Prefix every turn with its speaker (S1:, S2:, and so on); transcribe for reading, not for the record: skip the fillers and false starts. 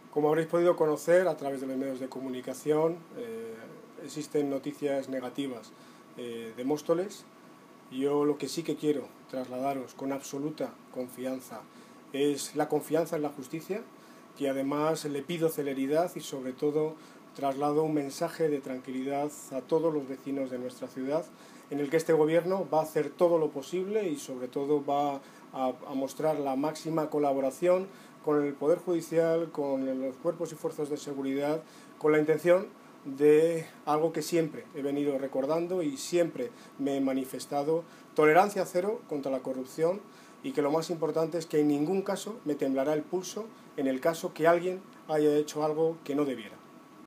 S1: Como habréis podido conocer a través de los medios de comunicación, existen noticias negativas de Móstoles. Yo lo que sí que quiero trasladaros con absoluta confianza es la confianza en la justicia, que además le pido celeridad y sobre todo traslado un mensaje de tranquilidad a todos los vecinos de nuestra ciudad, en el que este gobierno va a hacer todo lo posible y sobre todo va a mostrar la máxima colaboración con el Poder Judicial, con los cuerpos y fuerzas de seguridad, con la intención de algo que siempre he venido recordando y siempre me he manifestado: tolerancia cero contra la corrupción, y que lo más importante es que en ningún caso me temblará el pulso en el caso que alguien haya hecho algo que no debiera.